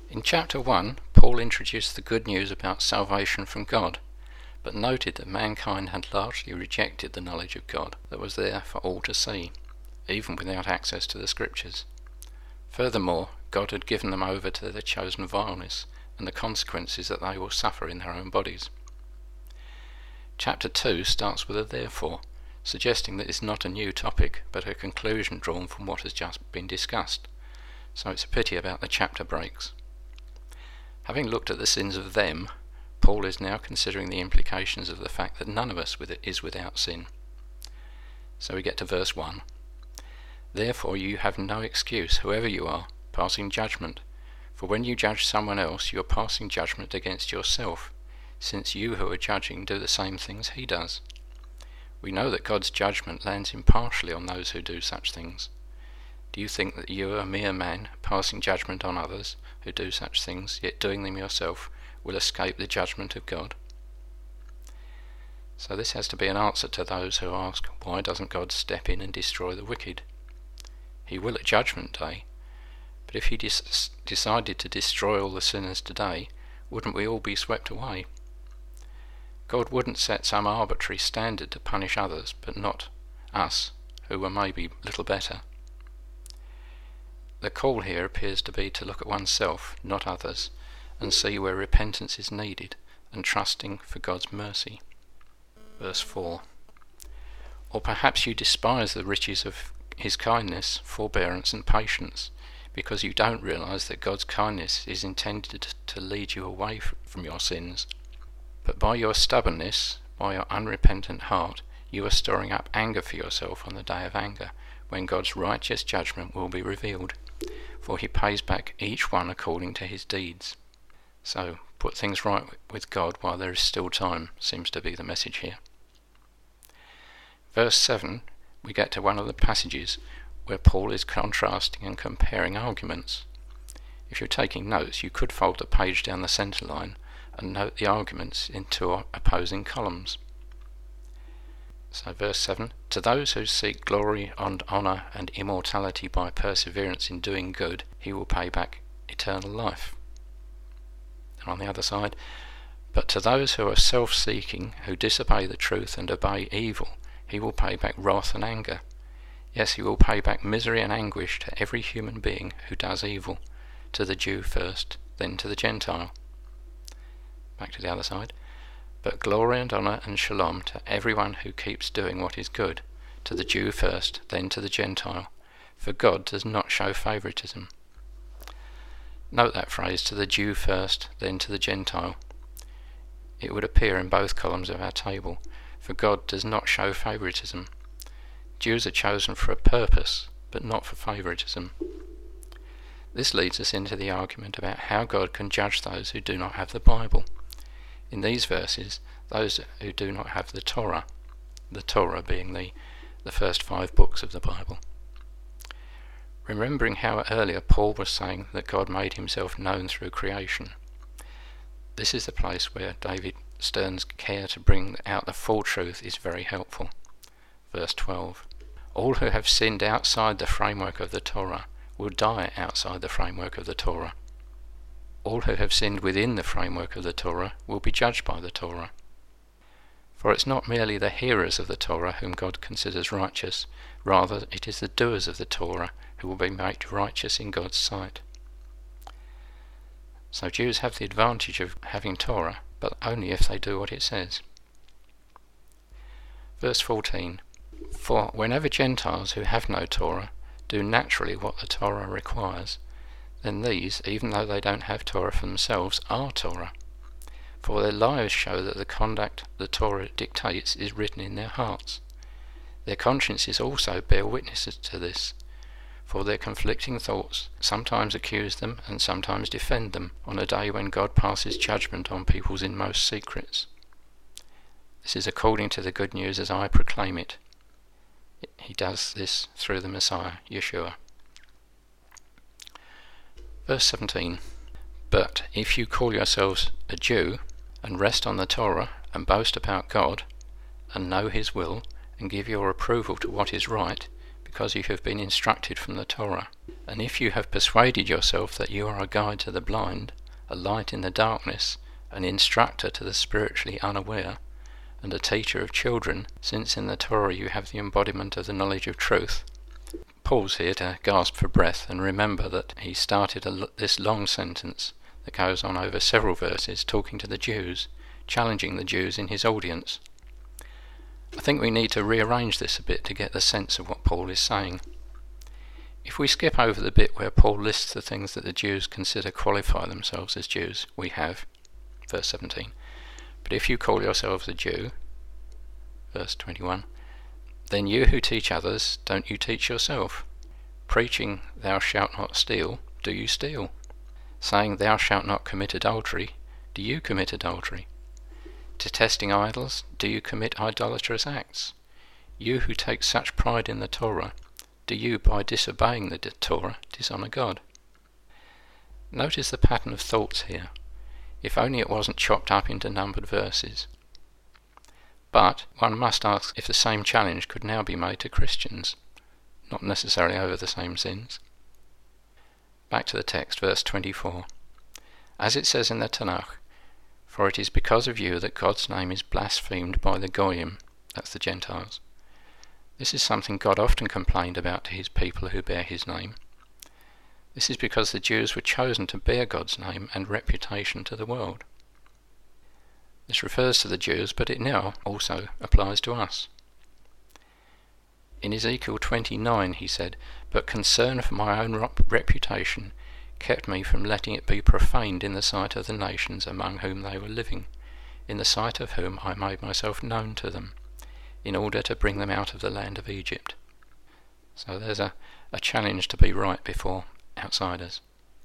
In chapter 1, Paul introduced the good news about salvation from God, but noted that mankind had largely rejected the knowledge of God that was there for all to see, even without access to the Scriptures. Furthermore, God had given them over to their chosen vileness and the consequences that they will suffer in their own bodies. Chapter 2 starts with a therefore, suggesting that it's not a new topic, but a conclusion drawn from what has just been discussed, so it's a pity about the chapter breaks. Having looked at the sins of them, Paul is now considering the implications of the fact that none of us is without sin. So we get to verse 1. Therefore you have no excuse, whoever you are, passing judgment. For when you judge someone else, you are passing judgment against yourself, since you who are judging do the same things he does. We know that God's judgment lands impartially on those who do such things. Do you think that you, a mere man, passing judgment on others who do such things, yet doing them yourself, will escape the judgment of God? So this has to be an answer to those who ask, why doesn't God step in and destroy the wicked? He will at judgment day, but if he decided to destroy all the sinners today, wouldn't we all be swept away? God wouldn't set some arbitrary standard to punish others, but not us, who were maybe little better. The call here appears to be to look at oneself, not others, and see where repentance is needed, and trusting for God's mercy. Verse 4. Or perhaps you despise the riches of his kindness, forbearance and patience, because you don't realize that God's kindness is intended to lead you away from your sins. But by your stubbornness, by your unrepentant heart, you are storing up anger for yourself on the day of anger, when God's righteous judgment will be revealed. For he pays back each one according to his deeds. So, put things right with God while there is still time, seems to be the message here. Verse 7, we get to one of the passages where Paul is contrasting and comparing arguments. If you're taking notes, you could fold the page down the centre line and note the arguments in two opposing columns. So verse 7, to those who seek glory and honour and immortality by perseverance in doing good, he will pay back eternal life. And on the other side, but to those who are self-seeking, who disobey the truth and obey evil, he will pay back wrath and anger. Yes, he will pay back misery and anguish to every human being who does evil, to the Jew first, then to the Gentile. Back to the other side. But glory and honour and shalom to everyone who keeps doing what is good, to the Jew first, then to the Gentile, for God does not show favouritism. Note that phrase, to the Jew first, then to the Gentile. It would appear in both columns of our table, for God does not show favouritism. Jews are chosen for a purpose, but not for favouritism. This leads us into the argument about how God can judge those who do not have the Bible. In these verses, those who do not have the Torah being the first 5 books of the Bible. Remembering how earlier Paul was saying that God made himself known through creation, this is the place where David Stern's care to bring out the full truth is very helpful. Verse 12. All who have sinned outside the framework of the Torah will die outside the framework of the Torah. All who have sinned within the framework of the Torah will be judged by the Torah. For it's not merely the hearers of the Torah whom God considers righteous, rather it is the doers of the Torah who will be made righteous in God's sight. So Jews have the advantage of having Torah, but only if they do what it says. Verse 14. For whenever Gentiles who have no Torah do naturally what the Torah requires, then these, even though they don't have Torah for themselves, are Torah. For their lives show that the conduct the Torah dictates is written in their hearts. Their consciences also bear witnesses to this, for their conflicting thoughts sometimes accuse them and sometimes defend them on a day when God passes judgment on people's inmost secrets. This is according to the good news as I proclaim it. He does this through the Messiah, Yeshua. Verse 17. But if you call yourselves a Jew, and rest on the Torah, and boast about God, and know his will, and give your approval to what is right, because you have been instructed from the Torah. And if you have persuaded yourself that you are a guide to the blind, a light in the darkness, an instructor to the spiritually unaware, and a teacher of children, since in the Torah you have the embodiment of the knowledge of truth. Pause here to gasp for breath and remember that he started this long sentence that goes on over several verses, talking to the Jews, challenging the Jews in his audience. I think we need to rearrange this a bit to get the sense of what Paul is saying. If we skip over the bit where Paul lists the things that the Jews consider qualify themselves as Jews, we have, verse 17, but if you call yourselves a Jew, verse 21, then you who teach others, don't you teach yourself? Preaching, thou shalt not steal, do you steal? Saying, thou shalt not commit adultery, do you commit adultery? Detesting idols, do you commit idolatrous acts? You who take such pride in the Torah, do you, by disobeying the Torah, dishonour God? Notice the pattern of thoughts here. If only it wasn't chopped up into numbered verses. But one must ask if the same challenge could now be made to Christians, not necessarily over the same sins. Back to the text, verse 24. As it says in the Tanakh, for it is because of you that God's name is blasphemed by the Goyim, that's the Gentiles. This is something God often complained about to his people who bear his name. This is because the Jews were chosen to bear God's name and reputation to the world. This refers to the Jews, but it now also applies to us. In Ezekiel 29 he said, but concern for my own reputation kept me from letting it be profaned in the sight of the nations among whom they were living, in the sight of whom I made myself known to them, in order to bring them out of the land of Egypt. So there's a challenge to be right before outsiders.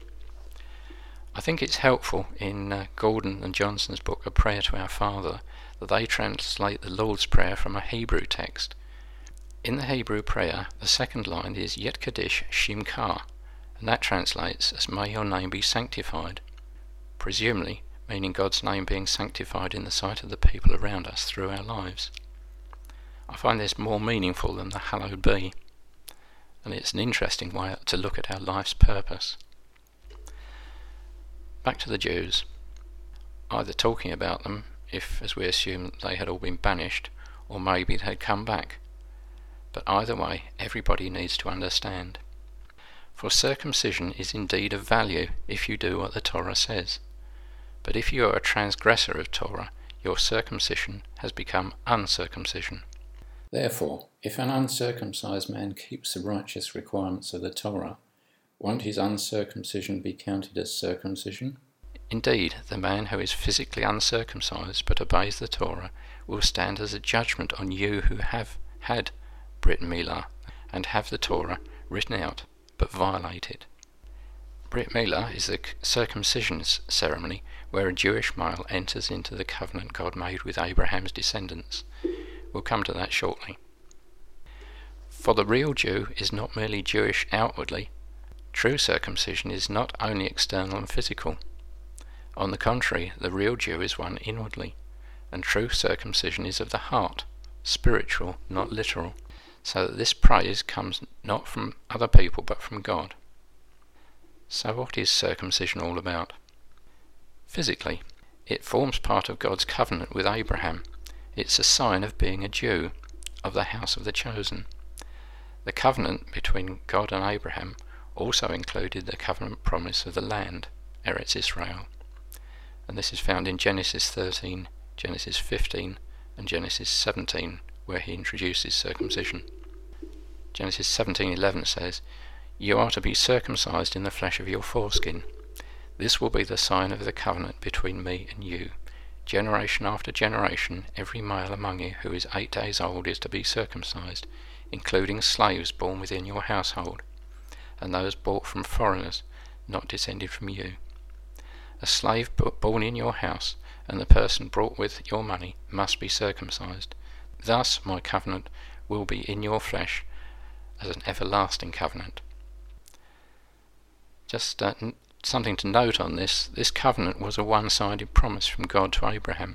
I think it's helpful in Gordon and Johnson's book A Prayer to Our Father that they translate the Lord's Prayer from a Hebrew text. In the Hebrew prayer, the second line is Yet Kaddish Shimka, and that translates as may your name be sanctified, presumably meaning God's name being sanctified in the sight of the people around us through our lives. I find this more meaningful than the hallowed be, and it's an interesting way to look at our life's purpose. Back to the Jews, either talking about them, if as we assume they had all been banished, or maybe they had come back. But either way, everybody needs to understand. For circumcision is indeed of value if you do what the Torah says. But if you are a transgressor of Torah, your circumcision has become uncircumcision. Therefore, if an uncircumcised man keeps the righteous requirements of the Torah, won't his uncircumcision be counted as circumcision? Indeed, the man who is physically uncircumcised but obeys the Torah will stand as a judgment on you who have had Brit Milah and have the Torah written out but violate it. Brit Milah is the circumcision ceremony where a Jewish male enters into the covenant God made with Abraham's descendants. We'll come to that shortly. For the real Jew is not merely Jewish outwardly. True circumcision is not only external and physical. On the contrary, the real Jew is one inwardly, and true circumcision is of the heart, spiritual, not literal, so that this praise comes not from other people but from God. So what is circumcision all about? Physically, it forms part of God's covenant with Abraham. It's a sign of being a Jew, of the house of the chosen. The covenant between God and Abraham also included the covenant promise of the land, Eretz Israel. And this is found in Genesis 13, Genesis 15 and Genesis 17, where he introduces circumcision. Genesis 17:11 says, You are to be circumcised in the flesh of your foreskin. This will be the sign of the covenant between me and you. Generation after generation, every male among you who is 8 days old is to be circumcised, including slaves born within your household, and those bought from foreigners, not descended from you. A slave born in your house, and the person brought with your money, must be circumcised. Thus my covenant will be in your flesh as an everlasting covenant. Just something to note on this covenant was a one-sided promise from God to Abraham,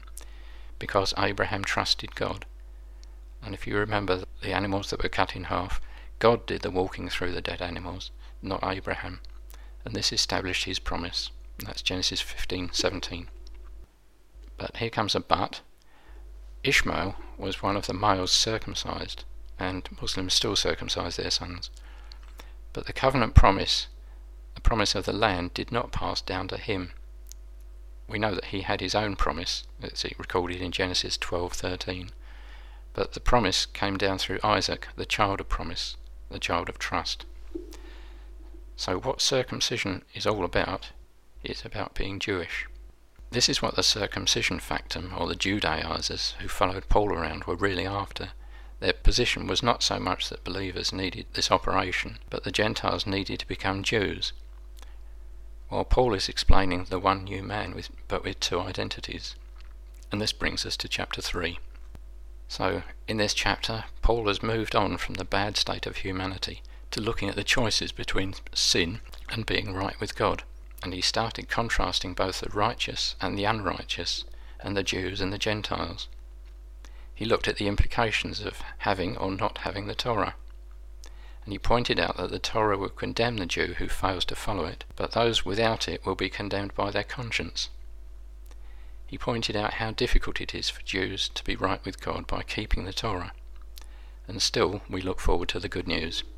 because Abraham trusted God. And if you remember the animals that were cut in half, God did the walking through the dead animals, not Abraham, and this established his promise. That's Genesis 15:17. But here comes a but. Ishmael was one of the males circumcised, and Muslims still circumcise their sons. But the covenant promise, the promise of the land, did not pass down to him. We know that he had his own promise, it's recorded in Genesis 12:13. But the promise came down through Isaac, the child of promise, the child of trust. So what circumcision is all about, it's about being Jewish. This is what the circumcision factum, or the Judaizers who followed Paul around, were really after. Their position was not so much that believers needed this operation, but the Gentiles needed to become Jews. While Paul is explaining the one new man, but with two identities. And this brings us to chapter 3. So, in this chapter, Paul has moved on from the bad state of humanity to looking at the choices between sin and being right with God. And he started contrasting both the righteous and the unrighteous, and the Jews and the Gentiles. He looked at the implications of having or not having the Torah. And he pointed out that the Torah will condemn the Jew who fails to follow it, but those without it will be condemned by their conscience. He pointed out how difficult it is for Jews to be right with God by keeping the Torah. And still, we look forward to the good news.